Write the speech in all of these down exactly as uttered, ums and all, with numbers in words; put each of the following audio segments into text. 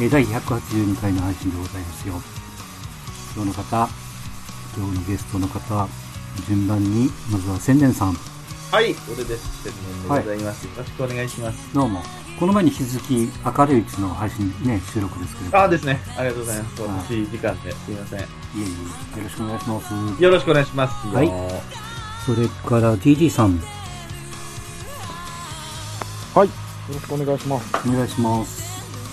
えー、だいひゃくはちじゅうにかいの配信でございますよ。今日の方、今日のゲストの方、順番にまずは千年さん。 はい、俺です。千年でございます、はい。よろしくお願いします。 どうも。この前に引き続き明るいうちの配信ね、収録ですけれども。 ああですね。ありがとうございます。私時間ですいません。いえいえ、よろしくお願いします。 よろしくお願いします。 はい。それから ティージー さん。 はい。よろしくお願いします。 お願いします。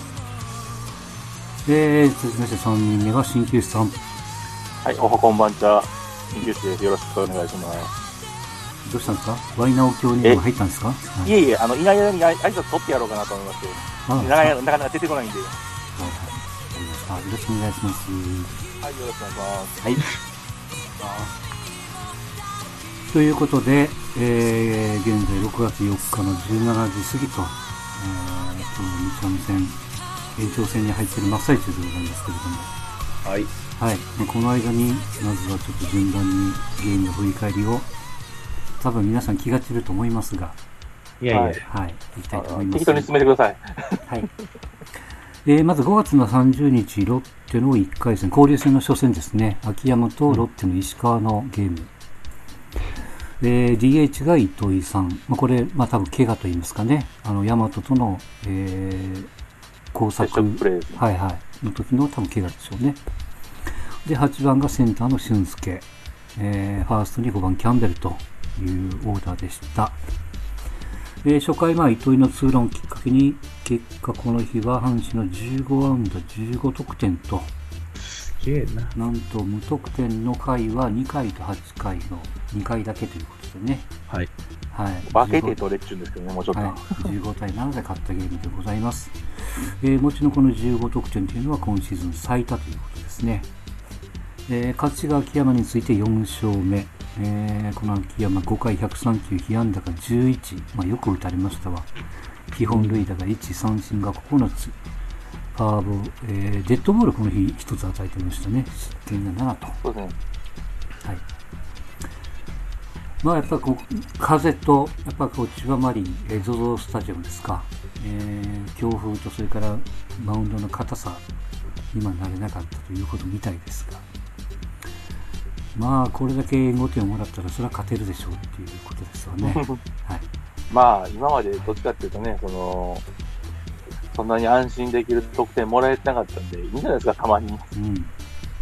えー、続きましてさんにんめが鍼灸師さん。 はい、おはこんばんちは。鍼灸師です。よろしくお願いします。 どうしたんですか？ワイナオ教にも入ったんですか？はい、 いえいえ、あの、いない間に挨拶取ってやろうかなと思いまして。なかなか出てこないんで。はいはい。わかりました。よろしくお願いします。 はい、よろしくお願いします。 はい。ということで、えー、現在ろくがつよっかのじゅうしちじ過ぎと、えー、この日ハム戦、延長戦に入っている真っ最中でございますけれども。 はい。 はい。この間に、まずはちょっと順番にゲームの振り返りを、多分皆さん気が散ると思いますが、 いやいや、 はい、はい、いきたいと思います。 適当に進めてください。 はい。えー、まずごがつのさんじゅうにち、ロッテのいっかい戦、交流戦の初戦ですね。秋山とロッテの石川のゲーム。えー、ディーエイチ が糸井さん。まあ、これ、まあ多分怪我と言いますかね。あの、大和との、えー、工作、はいはい、の時の多分怪我でしょうね。で、はちばんがセンターの俊介。えー、ファーストにごばんキャンベルというオーダーでした。えー、初回、まあ、糸井のツーランをきっかけに、結果この日は阪神のじゅうごあんだじゅうごとくてんと、 すげえな。 なんと無得点の回はにかいとはちかいのにかいだけということでね。 はい。 はい。 分けて取れっちゅうんですけどね、もうちょっと。 はい、じゅうごたいななで勝ったゲームでございます。えー、もちろんこのじゅうごとくてんというのは今シーズン最多ということですね。えー、勝ちが秋山についてよんしょうめ。えー、この秋山ごかいひゃくさんきゅう、被安打がじゅういち、まあ、よく打たれましたわ。基本塁打がいち、三振がここのつ、ファーボー、えー、デッドボールこの日ひとつ与えてましたね。失点がななと。 そうですね。 はい。まあやっぱこう風とやっぱこう千葉マリン、えー、ゾゾスタジアムですか。えー、強風とそれからマウンドの硬さにはなれなかったということみたいですが。まあこれだけごてんをもらったらそれは勝てるでしょうっていうことですよね。はい。 まあ今までどっちかっていうとね、そのそんなに安心できる得点もらえてなかったんでいいんじゃないですか、たまに。うん。ね、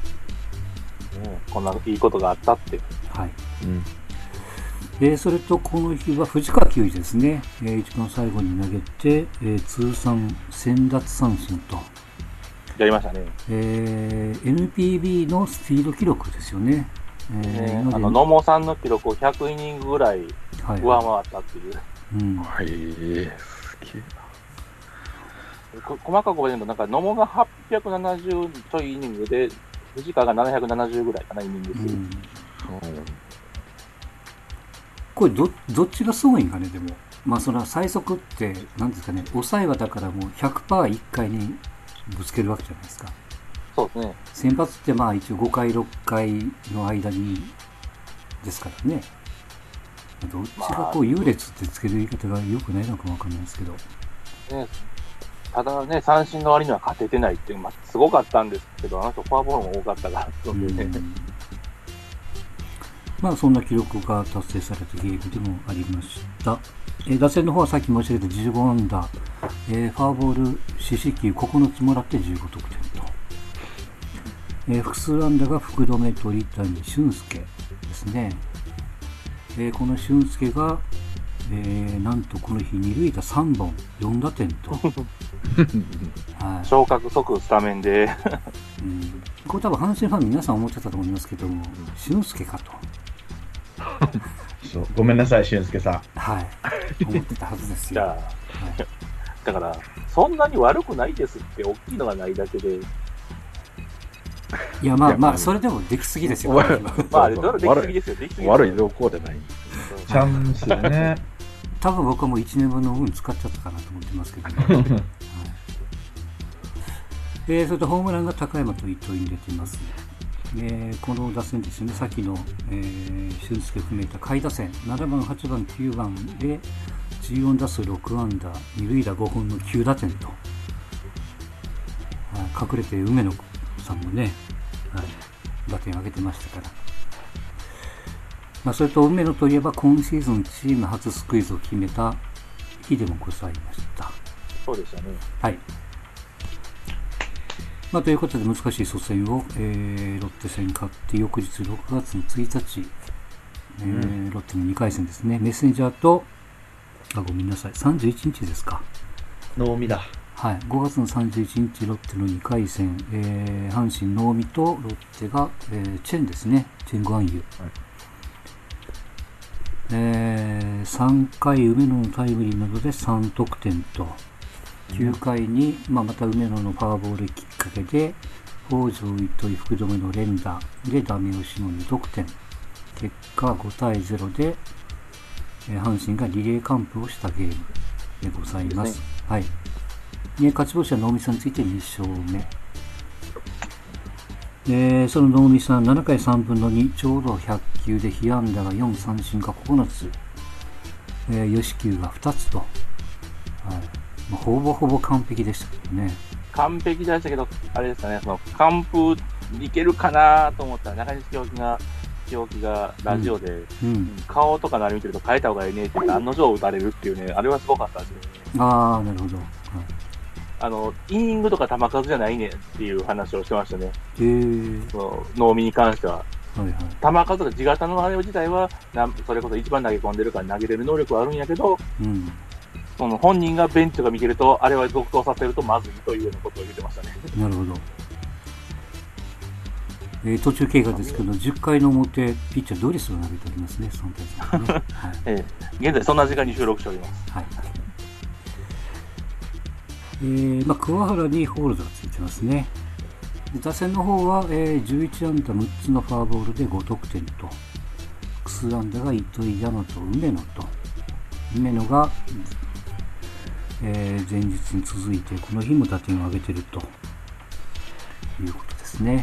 こんないいことがあったって。 はい。うん。えー、それとこの日は藤川球児ですね。えー、一番最後に投げて、えー、通算せん奪三振と。 やりましたね。 えー、エヌピービー のスピード記録ですよね。 えー、あの野茂さんの記録をひゃくイニングぐらい上回ったっていう。 はい、うん、はい、すげえな。細かく覚えてると、なんか野茂がはっぴゃくななじゅうちょいイニングで、藤川がななひゃくななじゅうぐらいかな、イニング数。うん、 これど、どっちがすごいんかね、でも。まあ、その最速って、なんですかね、抑えはだからもう ひゃくパーセント いっかいにぶつけるわけじゃないですか。 そうですね。 先発ってまあ一応ごかい、ろっかいの間にですからね。どっちがこう優劣ってつける言い方が良くないのかもわかんないですけど。 ね、ただね、三振の割には勝ててないっていう、まあ、すごかったんですけど、あの人フォアボールも多かったから、ね、 まあそんな記録が達成されたゲームでもありました。えー、打線の方はさっき申し上げたじゅうごアンダー、えー、フォアボール、四死球ここのつもらってじゅうごとくてんと。えー、複数安打が福留、鳥谷、俊介ですね。えー、この俊介が、えー、なんとこの日二塁打さんぼん、よんだてんと。 はい、昇格即スタメンで、 うん。これ多分阪神ファン皆さん思ってたと思いますけども、俊介かと。 そうごめんなさい、俊介さん。 はい。思ってたはずですよ。 じゃあ、はい、だから、そんなに悪くないですって、大きいのがないだけで。 いや、まあまあ、それでもできすぎですよ。 まあ、あれ、できすぎですよ、できすぎ。 悪い動向でない。 チャンスよね。 多分僕はもういちねんぶんの運使っちゃったかなと思ってますけどね。はい、えー、それとホームランが高山と糸井に出ています。えー、この打線ですね、さっきの、えー、俊介含めた下位打線、ななばん、はちばん、きゅうばんでじゅうよんだすうろくアンダー、二塁打ごほんのきゅうだてんと。 隠れて梅野さんもね、はい、打点上げてましたから、まあ、それと梅野といえば今シーズンチーム初スクイズを決めた日でもございました。 そうでしたね。 はい。まあ、ということで難しい初戦を、えー、ロッテ戦勝って翌日ろくがつのついたち、えーうん、ロッテのにかい戦ですね。メッセンジャーとあごめんなさいさんじゅういちにちですか。 能見だ。 はい、ごがつのさんじゅういちにちロッテのにかい戦、えー、阪神能見とロッテが、えー、チェンですね。チェングアンユ、はい、えー、さんかい梅野のタイムリーなどでさんとくてんと、きゅうかいに、まあ、また梅野のフォアボールきっかけで北条糸井福留の連打でダメ押しのにとくてん、結果ごたいゼロで、えー、阪神がリレー完封をしたゲームでございます。はい。ね、勝ち星は能見さんについてにしょうめ。でその能見さんななかいさんぶんのに、ちょうどひゃっきゅうで被安打がよん、三振がここのつ、えー、吉球がふたつと、はい、まあ、ほぼほぼ完璧でしたけどね。 完璧でしたけど、あれですかね、その完封いけるかなと思ったら、中西清樹が、清樹がラジオで、うんうん、顔とかなり見てると変えた方がいいねって言って案の定打たれるっていうね、あれはすごかったですよね。 ああ、なるほど。はい、 あのイニングとか球数じゃないねっていう話をしてましたね。 へー。 その能見に関しては。 はいはい、 球数とか地型のあれ自体はな、それこそ一番投げ込んでるから投げれる能力はあるんやけど、うん、その本人がベンチとか見てると、あれは続投させるとまずいというようなことを言ってましたね。 なるほど。えー、途中経過ですけど、じゅっかいの表、ピッチャードリスを投げておりますね、さんたいさんね。はい、 えー、現在そんな時間に収録しております。はい。 えーまあ、桑原にホールドがついてますね。打線の方は、えー、じゅういちあんだむっつのフォアボールでごとくてんと、複数安打が糸井、大和、梅野と、梅野が、えー、前日に続いてこの日も打点を上げているということですね。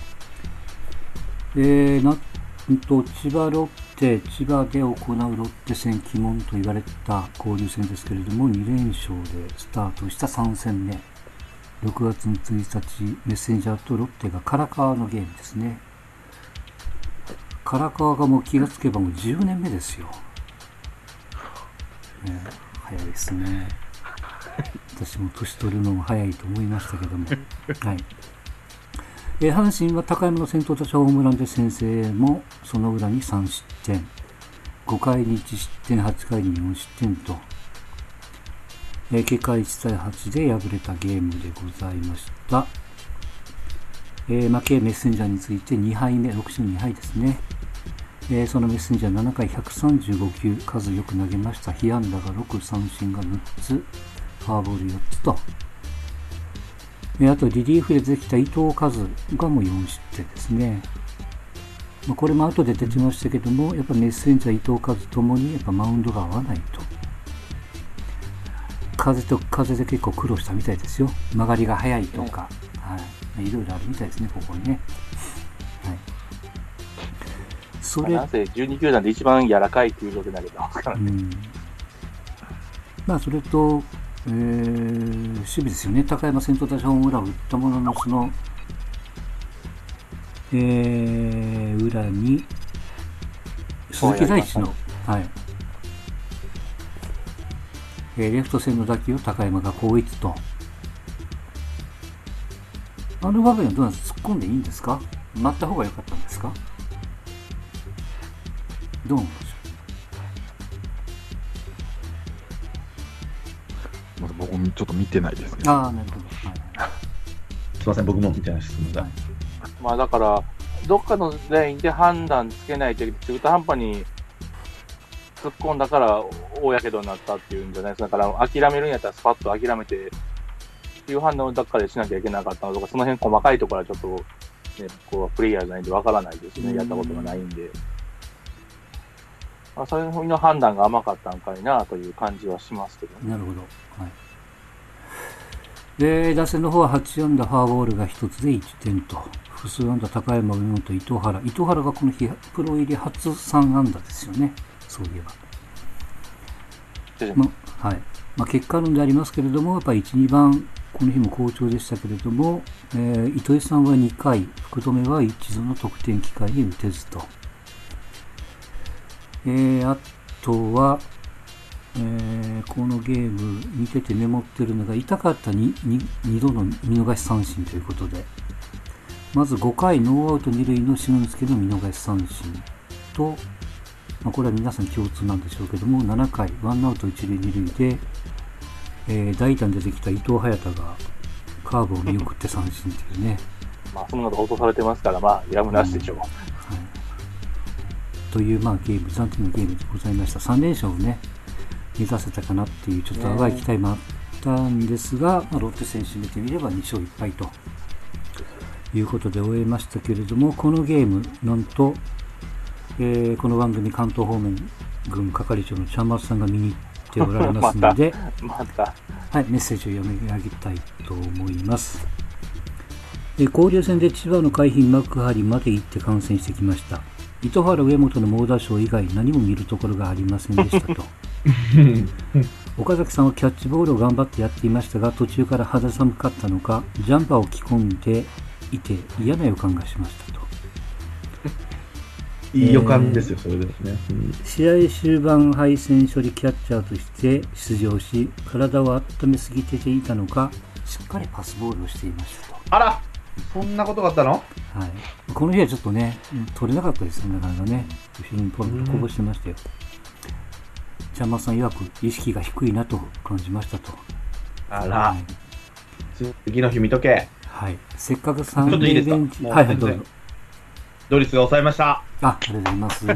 えー、なんと千葉ロッテ、千葉で行うロッテ戦鬼門と言われた交流戦ですけれども、にれんしょうでスタートしたさんせんめ、ろくがつのついたち、メッセンジャーとロッテが唐川のゲームですね。唐川がもう気がつけばもうじゅうねんめですよ。ね、早いですね。私も年取るのも早いと思いましたけども、はい。えー、阪神は高山の先頭打者ホームランで先制も、その裏にさんしってん、ごかいにいちしってん、はちかいによんしってんと、えー、結果いちたいはちで敗れたゲームでございました。えー、負けメッセンジャーについてにはいめ、ろくしょうにはいですね。えー、そのメッセンジャーななかいひゃくさんじゅうごきゅう、数よく投げました。被安打がろく、三振がむっつ、フォアボールよっつと、あとリリーフで出てきた伊藤和がもうよんしってんですね。まあ、これも後で出てましたけども、やっぱメッセンジャー伊藤和ともにやっぱマウンドが合わないと。風と風で結構苦労したみたいですよ。曲がりが速いとか、はい、いろいろあるみたいですね、ここにね。はい。 それなぜじゅうにきゅうだんで一番柔らかい球場で投げたんですからね。うん、 まあそれと。えー、守備ですよね。高山先頭打者ホームランを打ったものの、その、えー、裏に鈴木大地の、はい、えー、レフト線の打球を高山が後逸と。あの場面はどうなんですか？突っ込んでいいんですか？待った方が良かったんですか？どう思うんでしょう？ 僕もちょっと見てないですね。 ああ、なるほど。はい、 すみません、僕も見てないです。すみません。はい、 まあだから、どっかのラインで判断つけないと、中途半端に突っ込んだから大やけどになったっていうんじゃないですか。だから諦めるんやったらスパッと諦めてっていう判断をどっかでしなきゃいけなかったのとか、その辺細かいところはちょっと、ね、こうプレイヤーじゃないんでわからないですね。やったことがないんで。まあ、そういうふうの判断が甘かったんかいなという感じはしますけどね。 なるほど。はい。で、打線の方ははちあんだフォアボールがひとつでいってんと、複数安打高山、上本、糸原。糸原がこの日、プロ入り初さんあんだですよね。そういえば。ま、はい。まあ、結果論でありますけれども、やっぱりいち、にばんこの日も好調でしたけれども、えー、糸井さんはにかい、福留は一度の得点機会に打てずと。えー、あとは、えー、このゲーム見ててメモってるのが痛かった 2, 2, 2度の見逃し三振ということで、まずごかいノーアウトに塁の篠介の見逃し三振と、まあ、これは皆さん共通なんでしょうけども、ななかいワンアウトいち塁に塁で、えー、代打に出てきた伊藤隼太がカーブを見送って三振というね。 まあそんなこと落とされてますから、まあやむなしでしょう。うん、はい、 というまあゲーム、暫定のゲームでございました。さん連勝をね目指せたかなっていうちょっと淡い期待もあったんですが、まあ、ロッテ戦締めてみればに勝いっぱいということで終えましたけれども、このゲームなんと、えー、この番組関東方面軍係長のちゃんまつさんが見に行っておられますのでまたまた、 はい、メッセージを読み上げたいと思います。えー、交流戦で千葉の海浜幕張まで行って観戦してきました。糸原上本の猛打賞以外何も見るところがありませんでしたと岡崎さんはキャッチボールを頑張ってやっていましたが、途中から肌寒かったのかジャンパーを着込んでいて嫌な予感がしましたと。 いい予感ですよ、えー、それですね、うん、 試合終盤敗戦処理キャッチャーとして出場し、体を温めすぎていたのかしっかりパスボールをしていましたと。 あら、そんなことがあったの？ はい、この日はちょっとね取れなかったですね、なかなかね。後ろにポンとこぼしてましたよ。ちゃんまつさん曰く意識が低いなと感じましたと。 あら、はい、次の日見とけ。 はい、せっかくさんちょっといいですか？ はいはい、どうぞ。 ドリスが抑えました。あ、 ありがとうございます。はい。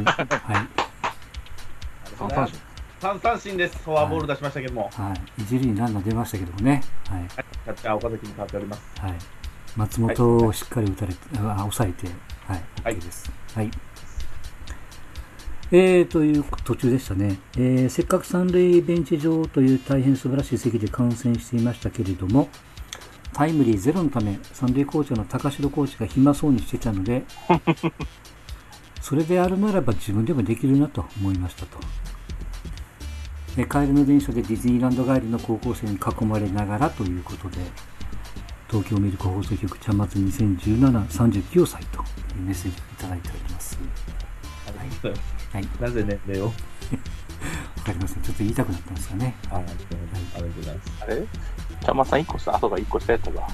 さん三振です。フォアボール出しましたけども。 はい。一塁にランナー出ましたけどもね。はい。 キャッチャー岡崎に変わっております。 はい。松本をしっかり打たれて、はい、あ、抑えて、はい。 はい。 OK です。はい。えー、という途中でしたね。えー、せっかく三塁ベンチ上という大変素晴らしい席で観戦していましたけれども、タイムリーゼロのため三塁コーチの高城コーチが暇そうにしてたのでそれであるならば自分でもできるなと思いましたと。え帰りの電車でディズニーランド帰りの高校生に囲まれながらということで、東京ミルク放送局ちゃんまつにせんじゅうなな、さんじゅうきゅうさいというメッセージをいただいております。はい、 なぜ年齢をわかりません。ちょっと言いたくなったんですかね。 あ、はい、ありがとうございます。 あれちゃんまつさんいっこした、あ、そうかいっこしたやったか。はい 、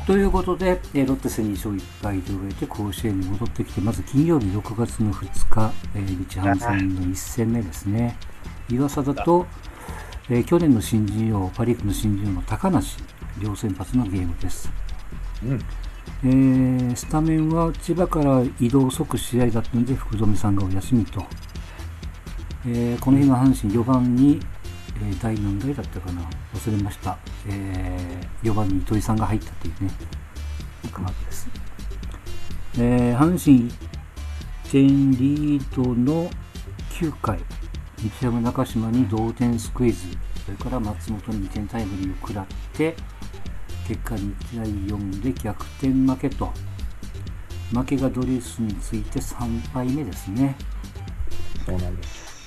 ということで、えー、ロッテ戦に勝いっぱいで終えて甲子園に戻ってきて、まず金曜日ろくがつのふつか、えー、日ハム戦のいっ戦目ですね。岩貞と、えー、去年の新人王、パ・リーグの新人王の高梨、両先発のゲームです。 うんえー、スタメンは千葉から移動即試合だったので福留さんがお休みと、えー、この日の阪神よばんに、えー、第何台だったかな忘れました、えー、よばんに糸井さんが入ったというねカードです。えー、阪神いってんリードのきゅうかい、日ハム中島に同点スクイズ、それから松本ににてんタイムリーを食らって結果にたいよんで逆転負けと、負けがドリスについてさんばいめですね。 そうなんです。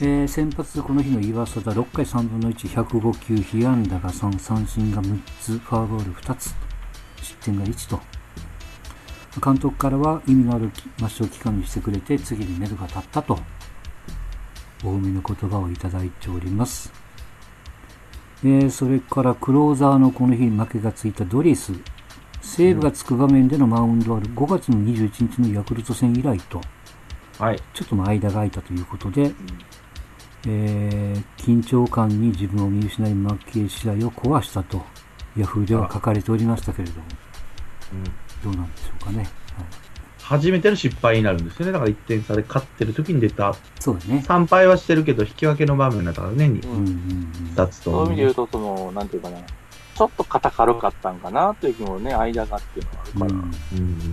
えー、先発この日の岩貞ろっかいさんぶんのいち、ひゃくごきゅう、被安打がさん、三振がむっつ、フォアボールふたつ、失点がいちと、監督からは意味のある抹消期間にしてくれて次にメドが立ったとお褒めの言葉をいただいております。えー、それからクローザーのこの日負けがついたドリス、セーブがつく場面でのマウンドあるごがつのにじゅういちにちのヤクルト戦以来と、 はい、 ちょっとの間が空いたということで、えー、緊張感に自分を見失い負け試合を壊したとヤフーでは書かれておりましたけれども、うん、どうなんでしょうかね。はい、 初めての失敗になるんですよね。だからいってん差で勝ってる時に出た。 そうですね。 さんぱいはしてるけど引き分けの場面だったからね、にふたつと。そういう意味で言うと、その、なんていうかな、ちょっと肩軽かったんかなという気もね、間がっていうのがあるから。うんうん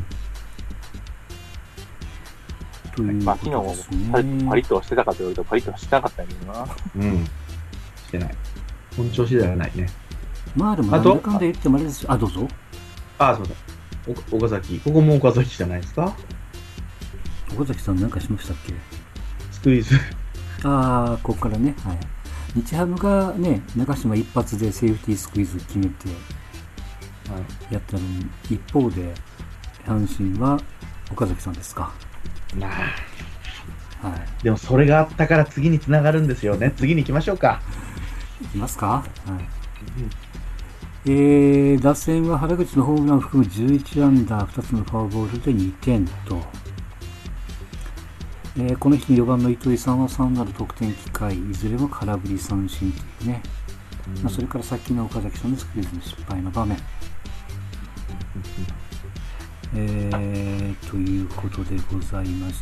というまあ、昨日もパリパリッとしてたかと言われるとパリッとしてなかったんやけどな。 うん。してない。本調子ではないね。 まあでも、なんだかんだ言ってもあれですよ。あ、どうぞ。 ああ、そうだ。岡崎。ここも岡崎じゃないですか？ 岡崎さんなんかしましたっけ？ スクイズ。 ああ、ここからね。はい。 日ハムがね、中島一発でセーフティースクイズ決めてやったのに、一方で阪神は岡崎さんですか。 まあ、 はい。 でもそれがあったから次につながるんですよね。次に行きましょうか。 いきますか。はい。えー、打線は原口のホームランを含むじゅういちアンダー、ふたつのフォアボールでにてんと、えー、この日によばんの糸井さんはさんなる得点機会、いずれも空振り三振というね、うん、まあ、それからさっきの岡崎さんのスクイズの失敗の場面、うん、えー、ということでございまして、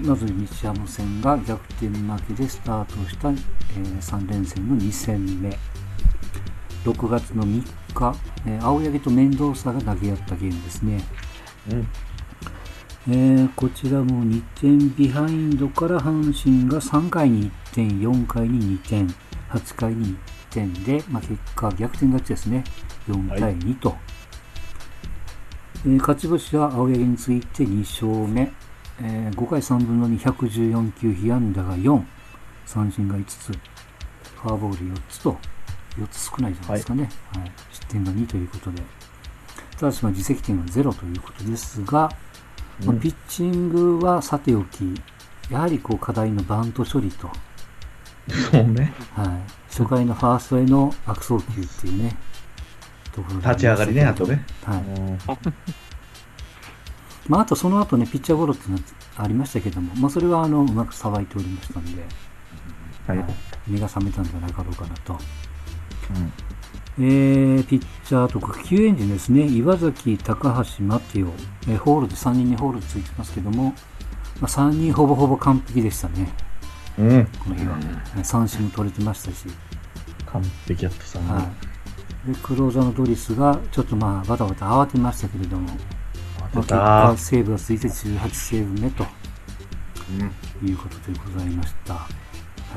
まず日ハム戦が逆転負けでスタートした、えー、さん連戦のに戦目、ろくがつのみっか、えー、青柳とメンドーサが投げ合ったゲームですね。うん、えー、こちらもにてんビハインドから阪神がさんかいにいってん、よんかいににてん、はちかいにいってんで、まあ、結果逆転勝ちですね。よんたいにと、はい、えー、勝ち星は青柳についてに勝目、えー、ごかいさんぶんのに、ひゃくじゅうよん球、被安打がよん、三振がいつつ、フォアボールよっつと、よっつ少ないじゃないですかね、はいはい、失点がにということで、ただしまあ自責点はゼロということですが、うん、まあ、ピッチングはさておき、やはりこう課題のバント処理と、 そうね、 はい、初回のファーストへの悪送球っていうね、ところ立ち上がりね、あとね、 はい、まあ、あとその後ね、ピッチャーゴロっていうのがありましたけども、まあ、それはあのうまくさばいておりましたので、はいはい、目が覚めたんじゃないかろうかなと。うん、えー、ピッチャーとか救援陣ですね、岩崎、高橋、マテオ、えー、ホールでさんにんにホールついてますけども、まあ、さんにんほぼほぼ完璧でしたね、うん、この日は、うん、三振も取れてましたし、 完璧やったさんにん、はい、でクローザーのドリスがちょっとまあバタバタ慌てましたけれども、まあ、結果セーブがついてじゅうはちセーブ目と、うん、いうことでございました。はい。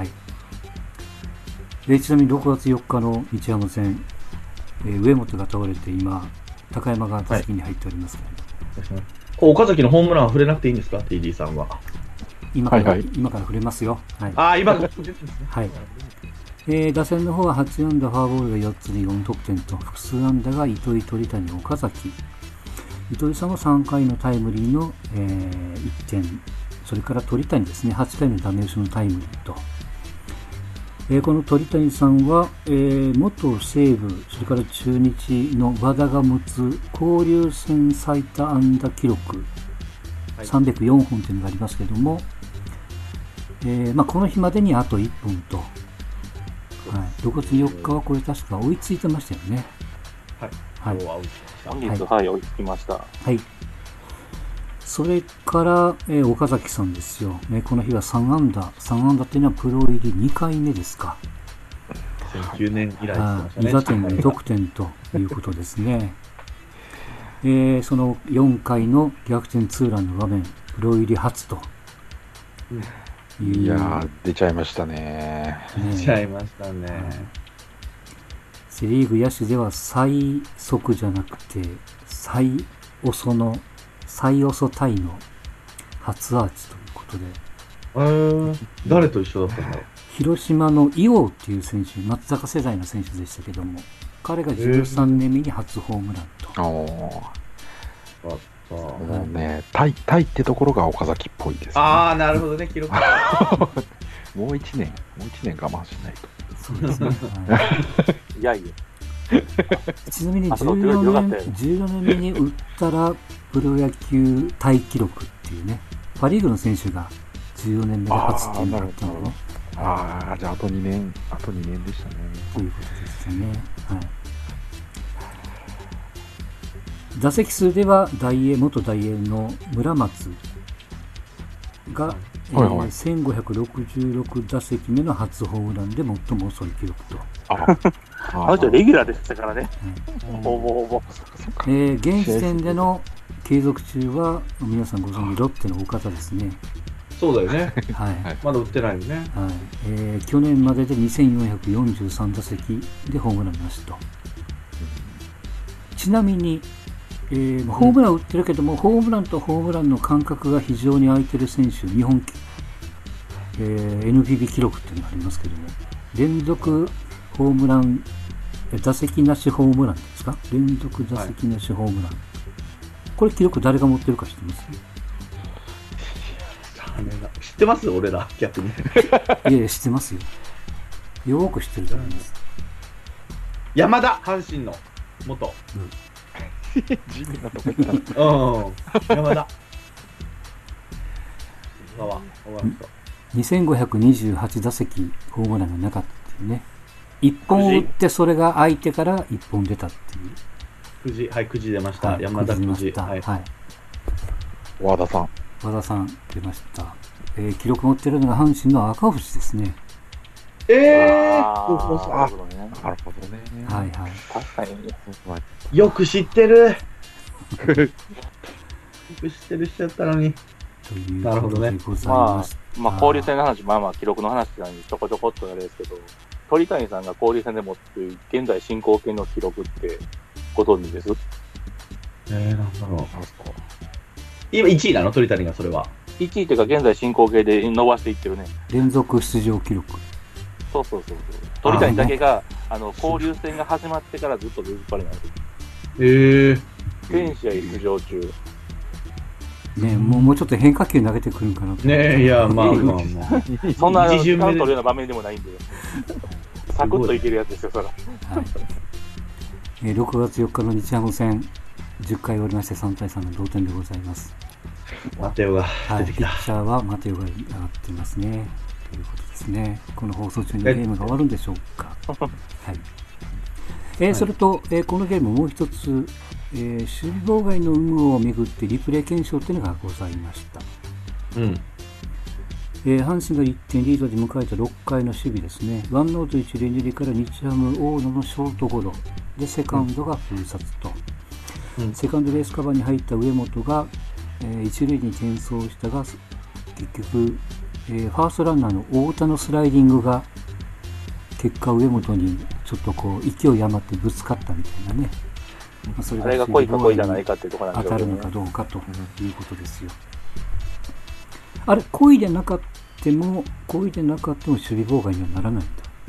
でちなみにろくがつよっかの日ハム戦、えー、上本が倒れて今高山が打席に入っておりますけれど、はい、 岡崎のホームランは触れなくていいんですか ティーディー さんは。 今から、はいはい、今から触れますよ、はい、 ああ今からはい、えー、打線の方ははち安打フォアボールがよっつでよん得点と複数安打が糸井、鳥谷、岡崎、糸井さんはさんかいのタイムリーの、えー、いってん、それから鳥谷ですね、はちかいのダメ押しのタイムリーと、えー、この鳥谷さんは、えー、元西武、それから中日の和田が持つ交流戦最多安打記録、はい、さんびゃくよんほんというのがありますけれども、えーまあ、この日までにあといっぽんと、はい、ろくがつよっかはこれ確か追いついてましたよね。 はい、 はい、今日は追いつきました。本日、はい、追いつきました。 はい。それから、えー、岡崎さんですよ、ね、この日はさん安打、さん安打っていうのはプロ入りにかいめですか。 せんきゅうねん以来ですね。 に打点に得点ということですね。えー、そのよんかいの逆転ツーランの場面、プロ入り初と。 うん、いやー、出ちゃいましたね。 ね出ちゃいましたね。 セリーグ野手では最速じゃなくて、最遅の最遅タイの初アーチということで、 えー、誰と一緒だったんだろう。 広島の伊王っていう選手、松坂世代の選手でしたけども、彼がじゅうさんねんめに初ホームランと。 えー、あもうね、タイ、タイってところが岡崎っぽいです、ね。 ああ、なるほどね、記録。 もう一年、もう一年我慢しないと。 そうですね。はい、 いやいや。 ちなみにじゅうよねん、じゅうよねんめに打ったらプロ野球タイ記録っていうね、パ・リーグの選手がじゅうよねんめで初っていうのがあったのね。 ああ、じゃああとにねん、あとにねんでしたね。 ということでしたね。はい。打席数では大英、元大英の村松が、はいはいえー、せんごひゃくろくじゅうろく打席目の初ホームランで最も遅い記録と。 ああの人レギュラーでしたからね。うん、ほぼほぼ。 えー、現時点での継続中は皆さんご存知ロッテの岡田ですね。 そうだよね。 はい。 まだ打ってないよね。 はい。えー、去年まででにせんよんひゃくよんじゅうさん打席でホームランなしと。ちなみに、えー、ホームラン打ってるけども、うん、ホームランとホームランの間隔が非常に空いてる選手、日本、えー、エヌピービー 記録っていうのがありますけども、 連続ホームラン、打席なしホームランですか？連続打席なしホームラン。はい、これ記録誰が持ってるか知ってます？ 知ってます俺ら、逆に。 いや、知ってますよ。よく知ってると思います。 山田、阪神の元。うん、 地味なとこ行った。うん。 山田。 にせんごひゃくにじゅうはち打席ホームランがなかったっていうね。いっぽん打ってそれが相手からいっぽん出たっていう。 くじ、はい、くじ出ました。はい、山田くじ。はい。はい、 和田さん。 和田さん出ました。えー、記録持ってるのが阪神の赤星ですね。 えー、 あー、なるほどね。 なるほどね。 はいはい。 確かに。 よく知ってる。よく知ってる人やったのに。 ということでございました。 まあ、まあ、交流戦の話、まあまあ記録の話なんでちょこちょこっとあれですけど、鳥谷さんが交流戦で持っている現在進行形の記録ってご存知です？ えー、なんだろう。今いちいなの？鳥谷がそれは。 いちいというか現在進行形で伸ばしていってるね。 連続出場記録。 そうそうそうそう。鳥谷だけが、あの、交流戦が始まってからずっと出ずっぱりなんです。 えー。 全試合出場中。 ねえ、もう、もうちょっと変化球投げてくるんかなと。 ねえ、いや、まあまあまあ。 そんな、カウント取るような場面でもないんで。サクッといけるやつですよ、それ。はい。 えー、ろくがつよっかの日ハム戦、じゅっかい終わりましてさんたいさんの同点でございます。 マテオが出てきた。 はい、ピッチャーはマテオが上がってますね。ということですね。この放送中にゲームが終わるんでしょうか。はい。えーはい、それと、えー、このゲームもう一つ、えー、守備妨害の有無をめぐってリプレイ検証というのがございました。 うん。 えー、阪神がいってんリードで迎えたろっかいの守備ですね。ワンアウト一塁二塁から日ハム大野のショートゴロでセカンドが封殺と、うん、セカンドベースカバーに入った上本が、えー、一塁に転送したが結局、えー、ファーストランナーの太田のスライディングが結果上本にちょっとこう勢い余ってぶつかったみたいなね。まあ、それがあれが恋か恋じゃないかっていうところなんでしょうね。当たるのかどうかということですよ。あれ、恋でなかっても、恋でなかっても守備妨害にはならないんだ。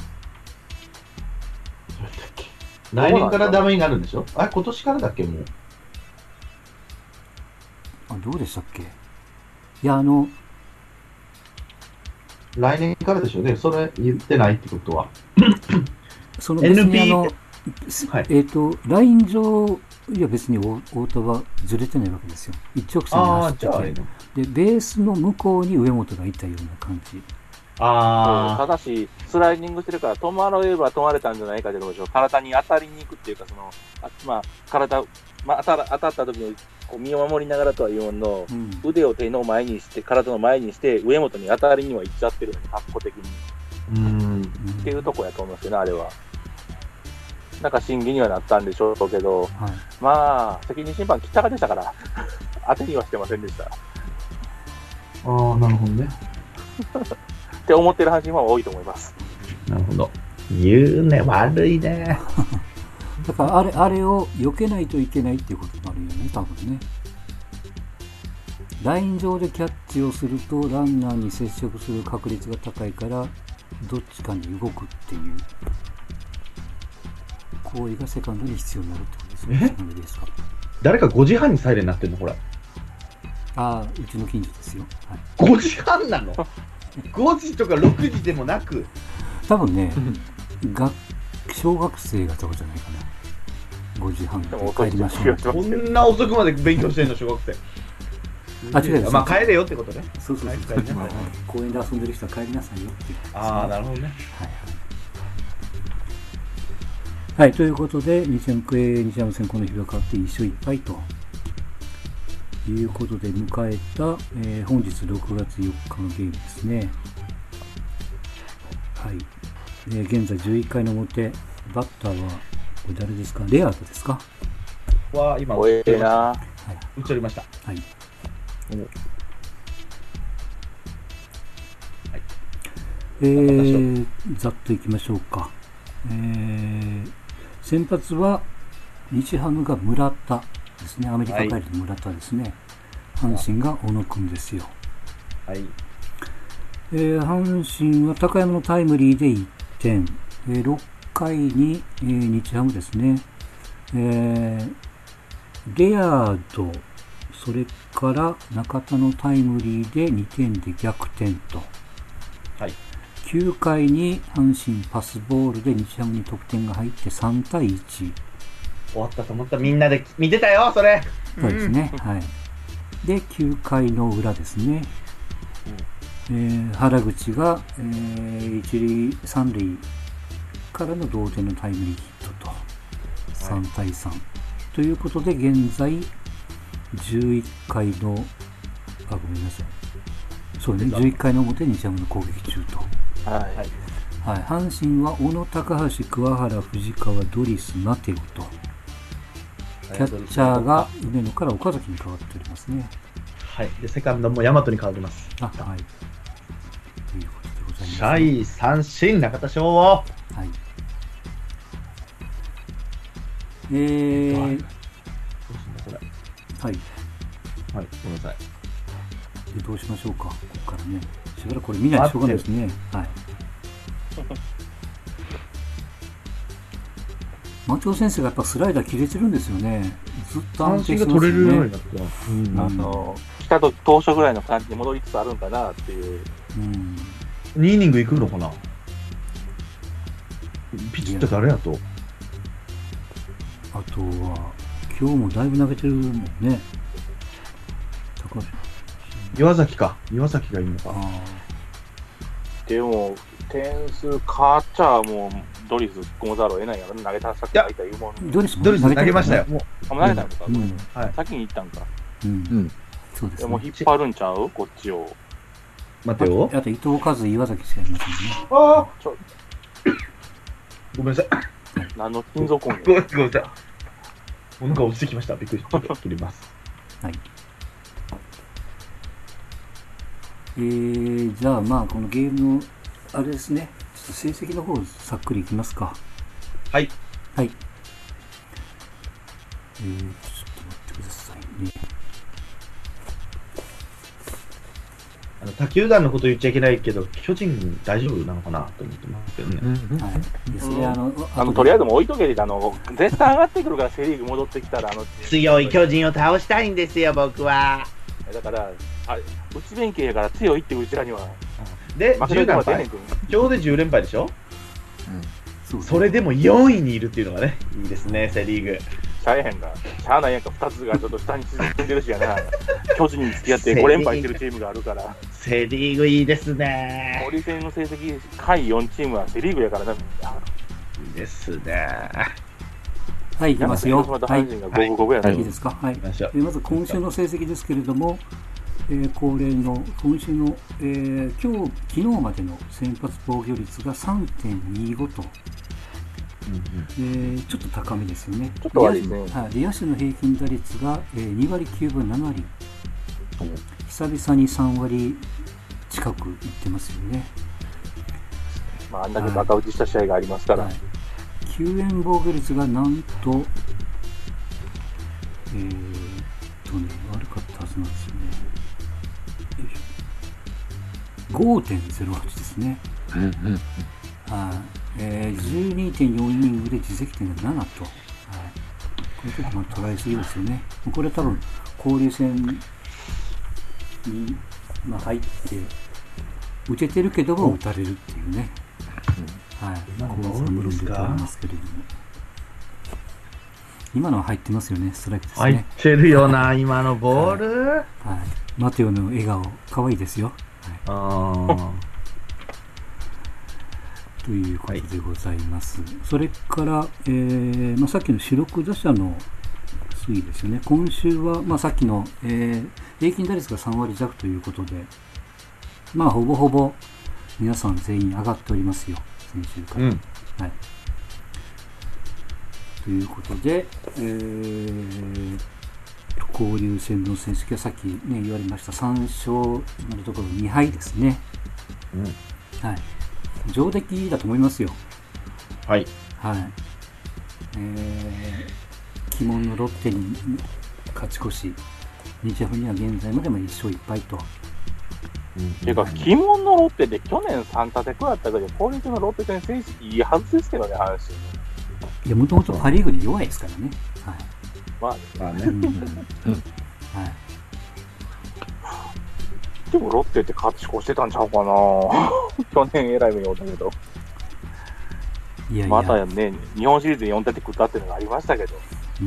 どうやったっけ？来年からダメになるんでしょ？あれ、今年からだっけもう。 あ、どうでしたっけ？いや、あの、 来年からでしょうね。それ言ってないってことは。 その別にあの、はい、えっと、ライン上、いや別に太田はずれてないわけですよ。一直線に走ってて、で、ベースの向こうに上本がいたような感じ。 ああ。ただし、スライディングしてるから、止まれば止まれたんじゃないかというところでしょ。体に当たりに行くっていうか、その、あまあ、体、まあ、当た、当たった時にこう身を守りながらとはいうの、うん、腕を手の前にして、体の前にして、上本に当たりには行っちゃってるのに、格好的に。 うん。 っていうとこやと思うんですよね、あれは。なんか審議にはなったんでしょうけど、はい、まあ、責任審判、きったかでしたから、当てにはしてませんでした。 ああ、なるほどね。 って思ってる阪神は多いと思います。 なるほど。言うね、悪いね。 だからあれ、あれを避けないといけないっていうこともあるよね、多分ね。ライン上でキャッチをすると、ランナーに接触する確率が高いから、どっちかに動くっていう。行為がセカンドに必要になるってことですね。セカンドですか。 誰かごじはんにサイレン鳴ってんのこれ。 ああ、うちの近所ですよ。はい、 ごじはんなの？ごじとかろくじでもなく。 多分ね、が小学生がとかじゃないかな。ごじはんで帰りましょう。 こんな遅くまで勉強してんの小学生。 あ、違うです。 まあ帰れよってことね。 そうそうそう。帰りなさい。公園で遊んでる人は帰りなさいよっていう、ね。 ああ、なるほどね。 はいはい。はい、ということで、日ハム戦この日が変わっていっしょういっぱいということで迎えた、えー、本日ろくがつよっかのゲームですね。はい。えー、現在じゅういっかいの表、バッターは、これ誰ですか？レアードですか？ は、今、 打ち取りました。 はい。打ち取りました。はい。はいえー、ざっといきましょうか。えー先発は日ハムが村田ですね。アメリカ帰りの村田ですね。はい、阪神が小野君ですよ。 はい。 えー、阪神は高山のタイムリーでいってん、えー、ろっかいに、えー、日ハムですね、えー、レアード、それから中田のタイムリーでにてんで逆転と、 はい、 きゅうかいに阪神パスボールで日ハムに得点が入ってさんたいいち。 終わったと思った。みんなで見てたよ、それ。 そうですね。はい。で、きゅうかいの裏ですね。うん、えー、原口が、えー、一塁、三塁からの同点のタイムリーヒットと、さんたいさん。はい、ということで、現在、じゅういっかいの、あ、ごめんなさい。そうね、じゅういっかいの表に日ハムの攻撃中と。 はい。 はい、阪神は小野、高橋、桑原、藤川、ドリス、マテオと。キャッチャーが梅野から岡崎に変わっておりますね。 はい。で、セカンドも大和に変わります。 あ、はい。ということでございます、ね。 シャイ、三振、中田翔吾。 はい。えー、 どうすんだ、それ。 はい。 はい、ごめんなさい。 で、どうしましょうか、ここからね。しばらくこれ見ないとしょうがないですね。はい。松尾先生がやっぱスライダー切れてるんですよね。ずっと安定してますよね。三振が取れるようになった。 うん、あの来たと当初ぐらいの感じに戻りつつあるんかなっていう。 うん、にイニングいくのかな。ピッチって誰やと。 あとは今日もだいぶ投げてるもんね。高橋。 岩崎か。岩崎がいいのか。 でも点数カーチャーもドリス突っ込まざるを得ないやろ。投げたさっき書いたいうもん。 ドリス投げましたよ。もう投げたのか。 うんうんはい、 先に行ったんか。 うん。うん、そうですね。 でも引っ張るんちゃうこっちを。 待てよ。 あと伊藤和、岩崎しかいませんね。 ああ。ちょ。ごめんなさい。 何の金属音？ ごめんなさい。物が落ちてきました。びっくりした。切ります。 はい。えー、じゃあまあこのゲームのあれですね。ちょっと成績の方さっくりいきますか。 はい。 はい。えー、ちょっと待ってくださいね。 あの他球団のこと言っちゃいけないけど、巨人大丈夫なのかなと思ってますけどね。うん、 はい。それあの、 あのとりあえずもう置いとけで、あの絶対上がってくるからセリーグ戻ってきたらあの強い巨人を倒したいんですよ僕は。 だからあ内弁慶やから強いってうちらには。 でじゅう連敗。今日でじゅう連敗でしょ。うん。それでもよんいにいるっていうのがねいいですねセリーグ。 しゃあへんが、しゃあないやんか、ふたつがちょっと下に沈んでるしやな、巨人に付き合ってご連敗してるチームがあるから、 セリーグいいですね。 交流戦の成績、下位よんチームはセリーグやからな、いいですね。 はい、いきますよ。 はい、いいですか。はい。まず今週の成績ですけれども、えー、恒例の今週の、えー、今日昨日までの先発防御率が さんてんにご と。うんうんえー、ちょっと高めですよね。 ちょっと悪いですね。 はい、野手の平均打率が、えー、にわりきゅうぶななり、うん、久々にさんわり近くいってますよね。 まあ、あんだけバカ打ちした試合がありますから、はいはい、 救援防御率がなんとえー、っとね悪かったはずなんですよね。ごてんぜろはち ですね。うんうんはいえー、じゅうにてんよん イニングで自責点がななと、はい、これちょっとまあトライすぎですよね。これ多分交流戦に、まあ、入って打ててるけども打たれるっていうね、うん、はい、こういう部分でありますけれども、今のは入ってますよね、ストライクですね。 入ってるよな今のボール、はいはい、 マテオの笑顔可愛いですよ、はい、あということでございます。はい、それから、えーまあ、さっきの主力打者の推移ですよね。今週は、まあ、さっきの、えー、平均打率がさんわり弱ということで、まあ、ほぼほぼ皆さん全員上がっておりますよ、先週から。うんはい、ということで、えー、交流戦の成績はさっき、ね、言われましたさん勝のところにはいですね。うんはい上出来だと思いますよ。 はい。 はい。えー、鬼門のロッテに勝ち越し、日ハムには現在までもいっしょういっぱいとていうか、鬼門のロッテで去年さん立て食らったけど、交流戦のロッテ戦成績いいはずですけどね、阪神。 いや、もともとパ・リーグに弱いですからね。はい。 まあ、 まあね。 うんうんはい。 でもロッテって勝ち越してたんちゃうかな去年えらい目におったけど。 いやいやまたやね、日本シリーズでよん立て食ったっていうのがありましたけど。 うん。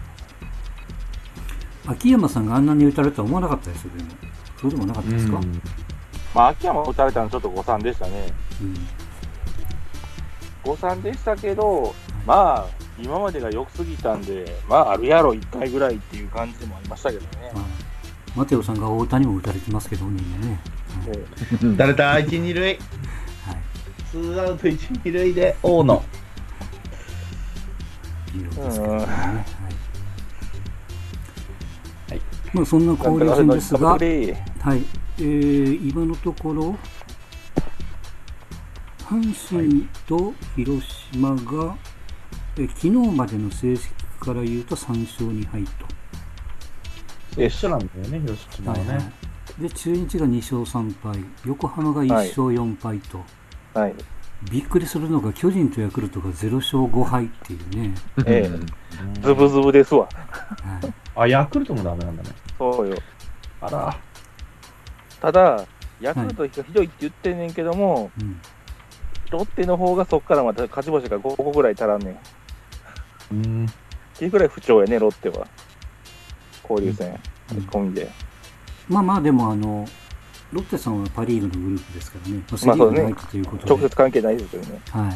秋山さんがあんなに打たれるとは思わなかったですよ、でも。そうでもなかったですか？うん、 まあ、秋山打たれたのちょっと誤算でしたね。うん、誤算でしたけど、まあ、今までが良すぎたんで、まあ、あるやろ、いっかいぐらいっていう感じでもありましたけどね。まあ、 マテオさんが大谷も打たれてますけど、本人ね。 打たれた、いち、に塁。はい。ツーアウトいち、に塁で大野。 いいですけどね。はい。はい、まあ、そんな交流戦ですが、はい、えー、今のところ、阪神と広島が、え昨日までの成績から言うとさん勝に敗と。 一緒なんだよね、広島はね。はいはい、 で、中日がに勝さん敗、横浜がいち勝よん敗と。はいはい、びっくりするのが、巨人とヤクルトがゼロ勝ご敗っていうね。 ええ、ズブズブですわ。 はい、あ、ヤクルトもダメなんだね。 そうよ。 あら。 ただ、ヤクルトがひどいって言ってんねんけども、はいうん、ロッテの方がそこからまた勝ち星がごこぐらい足らんねん。うん。っていうぐらい不調やね、ロッテは。交流戦、うん、込みで。 まあまあ、でも、あの、ロッテさんはパ・リーグのグループですからね。まあ、セ・リーグに入ったということで、 まあそうね、直接関係ないですけどね。 はい。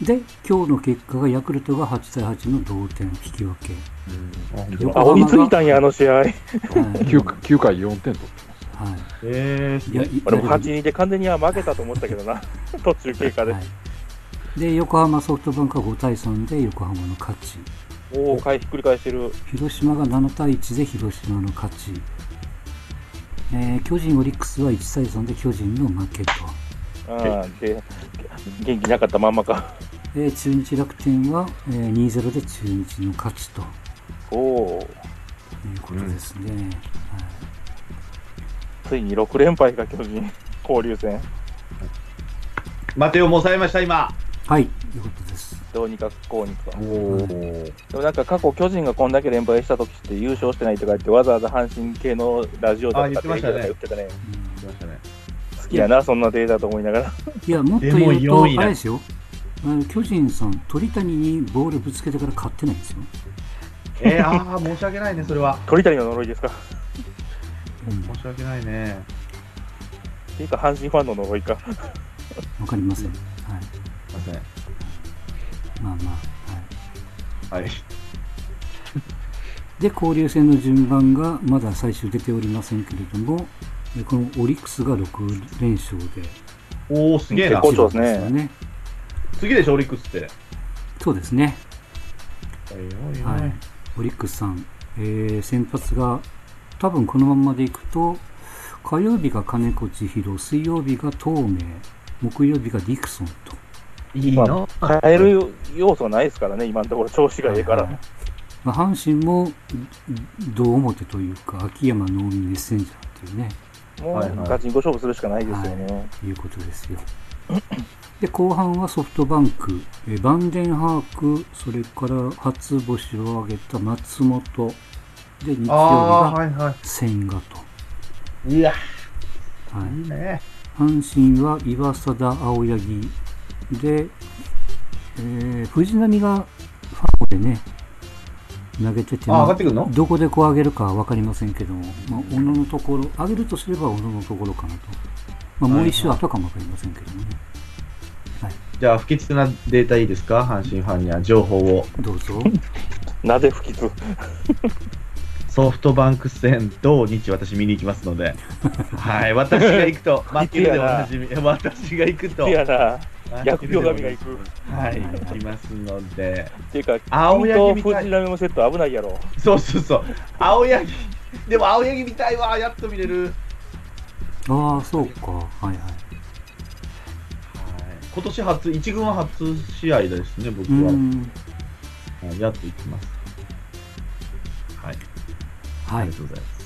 で、今日の結果がヤクルトがはちたいはちの同点、引き分け。 うん、あ、追いついたんや、あの試合。はい、 きゅうかいよんてん取ってます。 はい。 えー、いや俺もはちたいにで完全には負けたと思ったけどな、途中経過で、はい。 で、横浜ソフトバンクはごたいさんで横浜の勝ち。 おお、ひっくり返してる。 広島がななたいいちで広島の勝ち。えー、巨人オリックスはいちたいさんで巨人の負けと。 ああ、で、元気なかったまんまか。 で、中日楽天は、えー、にたいゼロで中日の勝ちと。 おお。 いうことですね。うんはい、 ついにろくれんぱいが巨人、交流戦。 マテオも抑えました、今。 はい、いうことです。 どうにかこうにか。おーでもなんか過去、巨人がこんだけ連敗したときって優勝してないとか言って、わざわざ阪神系のラジオとかで言ってましたね。 言ってたね。言ってましたね。好きやな、そんなデータと思いながら。 いや、もっと言うと、あれですよ。あの巨人さん、鳥谷にボールぶつけてから勝ってないんですよ。 えー、ああ、申し訳ないね、それは。 鳥谷の呪いですか。 うん、申し訳ないね。 っていうか、阪神ファンの呪いか。 わかりません。はい。 すいません。 まあまあ、はい。はい。 で、交流戦の順番がまだ最終出ておりませんけれども、このオリックスがろくれん勝で。 おー、すげえな。 結構ですね。ね次でしょ、オリックスって。 そうですね。 はいはい。 オリックスさん、えー、先発が多分このままでいくと、火曜日が金子千尋、水曜日が東明、木曜日がディクソンと。 いいの、まあ、変える要素はないですからね、今のところ調子がいいから。はいはいまあ、阪神も同表というか、秋山能見メッセンジャーっていうね。 もうガチンコ勝負するしかないですよね。 はい、いうことですよ。で、後半はソフトバンク、えバンデンハーク、それから初星を挙げた松本、で、日曜日が千賀と。 いや、 はい、 いいね。 阪神は岩貞、青柳で、えー、藤浪がファンでね、投げてて、 あ、上がってくるの？ どこでこう上げるかは分かりませんけども、まあ、小野のところ、上げるとすれば小野のところかなと。まあ、もう一周後かも分かりませんけどもね。はい、 じゃあ、不吉なデータいいですか？阪神ファンには情報を。 どうぞ。 なぜ不吉？ ソフトバンク戦、同日私見に行きますので、はい、私が行くと、マッキーでおなじみ、私が行くと、 いやな、薬病神が行く。 はい、行きますので。 っていうか、青柳と藤浪のセット危ないやろ。 そうそうそう、青柳、でも青柳見たいわ、やっと見れる。 ああ、そうか、はいはい。 今年初、一軍は初試合ですね、僕は。はい、やっと行きます。はい。 はい、 ありがとうございます。